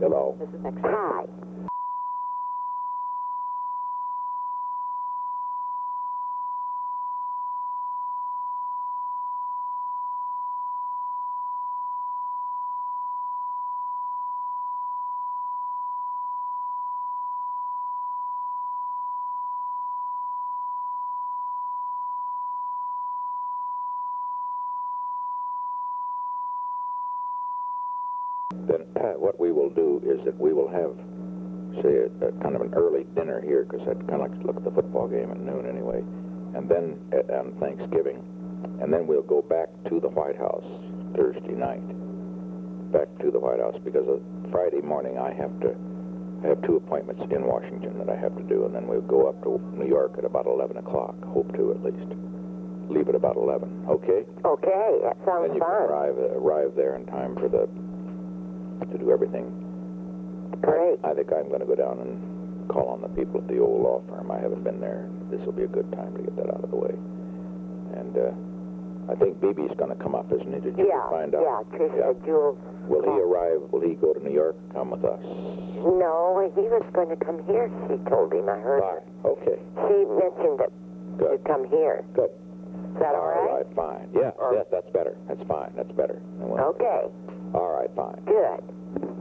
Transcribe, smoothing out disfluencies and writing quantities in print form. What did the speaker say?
Hello. This is next. Hi. Then what we will do is that we will have, say, a kind of an early dinner here, because I'd kind of like to look at the football game at noon anyway, and then on Thanksgiving, and then we'll go back to the White House Thursday night. Back to the White House, because Friday morning I have 2 appointments in Washington that I have to do, and then we'll go up to New York at about 11 o'clock, hope to at least. Leave at about 11, okay? Okay, that sounds Then you fun. can arrive there in time for to do everything. Great. I think I'm going to go down and call on the people at the old law firm. I haven't been there. This will be a good time to get that out of the way. And I think BB's going to come up, isn't he? Did you find out? Yeah, Tricia, Jules. Will he arrive? Will he go to New York? Come with us? No, he was going to come here, she told him. I heard her. Okay. She mentioned that Good. you'd come here. Good. Is that all right? Fine. Yes, that's better. That's fine. That's better. Okay. All right, fine. Good.